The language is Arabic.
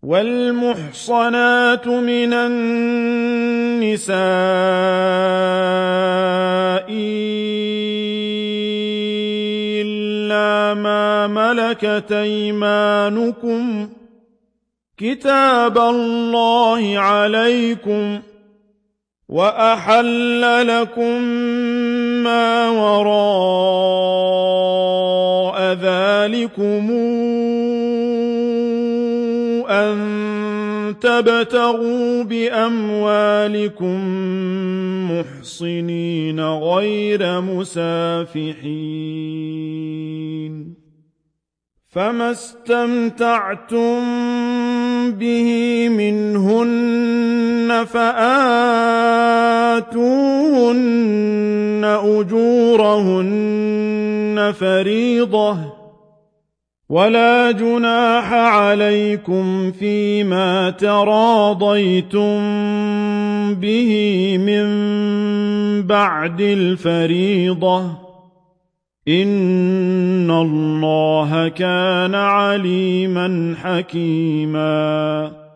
وَالْمُحْصَنَاتُ مِنَ النِّسَاءِ إِلَّا مَا مَلَكَتْ أَيْمَانُكُمْ ۖ كِتَابَ اللَّهِ عَلَيْكُمْ ۚ وَأَحَلَّ لَكُم مَّا وَرَاءَ ذَٰلِكُمْ أَن تَبْتَغُوا بِأَمْوَالِكُم مُّحْصِنِينَ غَيْرَ مُسَافِحِينَ ۚ فَمَا اسْتَمْتَعْتُم بِهِ مِنْهُنَّ فَآتُوهُنَّ أُجُورَهُنَّ فَرِيضَةً ۚ وَلَا جُنَاحَ عَلَيْكُمْ فِيمَا تَرَاضَيْتُم بِهِ مِن بَعْدِ الْفَرِيضَةِ ۚ إِنَّ اللَّهَ كَانَ عَلِيمًا حَكِيمًا